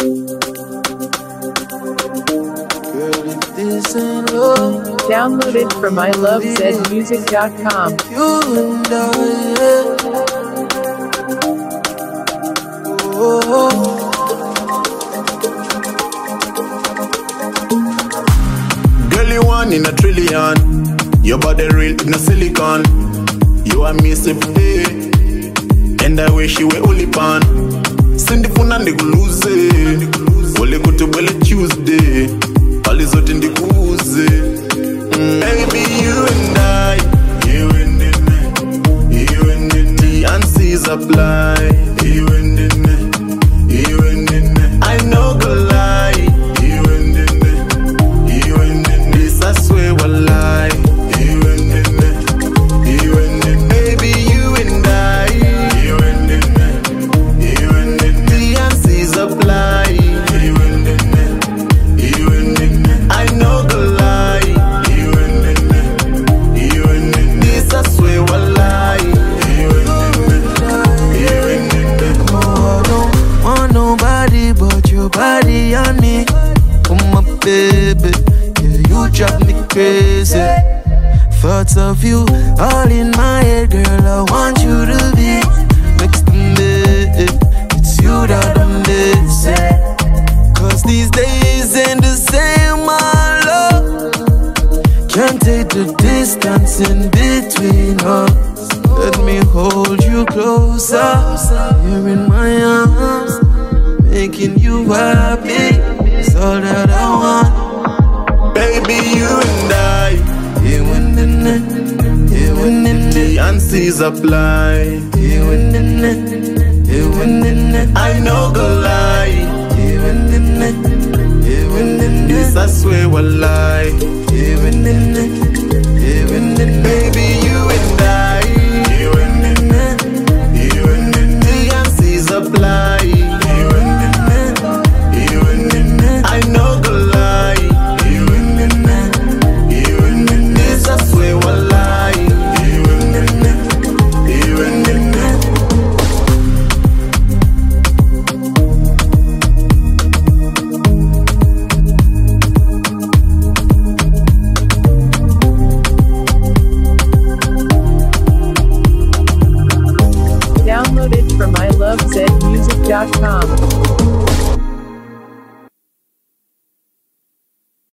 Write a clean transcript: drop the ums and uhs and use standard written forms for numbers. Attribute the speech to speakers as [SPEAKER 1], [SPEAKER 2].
[SPEAKER 1] Download it from ilovezmusic.com.
[SPEAKER 2] Girl, you one in a trillion. Your body real in a silicon. You are me today, and I wish you were only pan. Send the phone and they go lose it. Only go to Belly Tuesday. All is out in the cruise. Baby, you and I, you and me, you and me. And seas apply, you and me, you and me. I know go lie, you and me, you and me. This I swear will lie, you and me, you and me. Baby, you and I, you and me, you and me. And seas apply, you and me, you and me. I know go lie. I swear will lie.
[SPEAKER 3] Oh, I don't want nobody but your body on me. Oh my baby, yeah, you drive me crazy. Thoughts of you all in my head, girl. I want you to be next to me. It's you that I'm missing. Cause these days ain't the same, my love. Can't take the distance in between us. Let me hold you closer. Here in my arms, making you happy. It's all that I want.
[SPEAKER 2] Baby, you and I,
[SPEAKER 3] you and the you and the
[SPEAKER 2] and seas apply.
[SPEAKER 3] You and the you and the
[SPEAKER 2] I know go lie.
[SPEAKER 3] You and the you and the
[SPEAKER 2] this I swear will lie.
[SPEAKER 3] You and the
[SPEAKER 2] baby, you and I, you and the and seas apply. You and the I know go lie. You and the this I swear will lie. You and the
[SPEAKER 1] Download it from ilovezmusic.com.